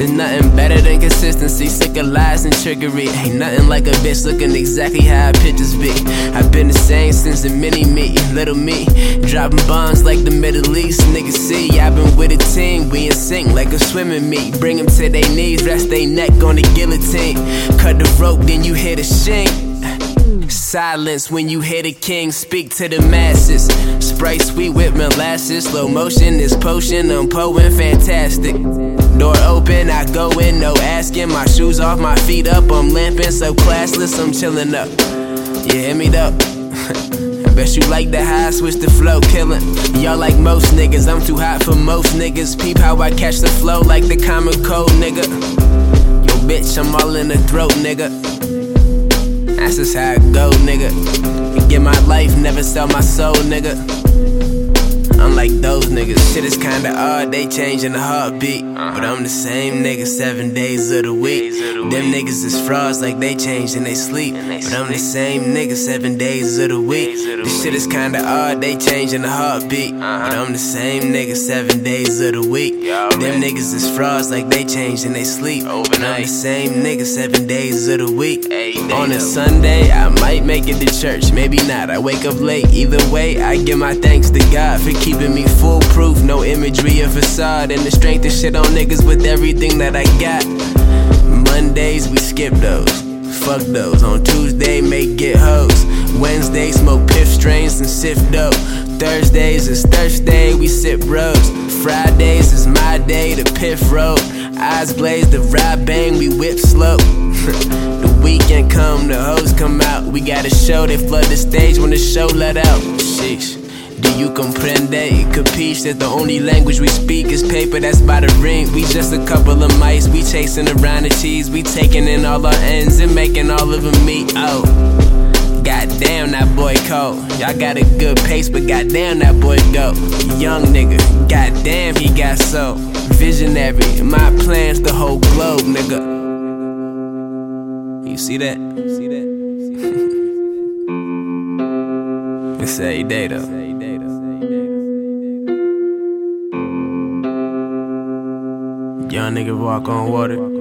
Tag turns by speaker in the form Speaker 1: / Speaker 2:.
Speaker 1: There's nothing better than consistency, sick of lies and trickery. Ain't nothing like a bitch looking exactly how pictures be. I've been the same since the mini-me, little me, dropping bombs like the Middle East. Niggas see, I've been with a team, we in sync like a swimming meet. Bring them to their knees, rest their neck on the guillotine. Cut the rope, then you hear the shink. Silence when you hear the king speak to the masses. Sprite sweet with molasses, slow motion, this potion, I'm poem fantastic. Door open, I go in, no asking. My shoes off, my feet up, I'm limping, so classless, I'm chilling up. You hear me though? I bet you like the high, switch the flow, killing. Y'all like most niggas, I'm too hot for most niggas. Peep how I catch the flow like the common cold, nigga. Yo bitch, I'm all in the throat, nigga. That's just how it go, nigga. Get my life, never sell my soul, nigga. Unlike those niggas, shit is kinda odd, they change in a heartbeat. But I'm the same nigga 7 days of the week. Them niggas is frauds like they change in they sleep. But I'm the same nigga 7 days of the week. This shit is kinda odd, they change in a heartbeat. But I'm the same nigga 7 days of the week. Them niggas is frauds like they change in they sleep. But I'm the same nigga 7 days of the week. On a Sunday, I might make it to church, maybe not, I wake up late. Either way, I give my thanks to God for keeping me foolproof. No imagery or facade, and the strength to shit on niggas with everything that I got. Mondays, we skip those, fuck those. On Tuesday, make get hoes. Wednesday, smoke piff strains and sift dope. Thursdays is Thursday, we sip rose. Fridays is my day to piff road. Eyes blaze, the ride bang, we whip slow. The weekend come, the hoes come out. We got a show, they flood the stage when the show let out. Sheesh. Do you comprende? Capiche that the only language we speak is paper that's by the ring. We just a couple of mice, we chasing around the cheese. We taking in all our ends and making all of them meet. Oh, goddamn that boy cold. Y'all got a good pace, but goddamn that boy go. Young nigga, goddamn he got so visionary. My plans the whole globe, nigga. You see that? See that? It's every day though. Young nigga walk on water.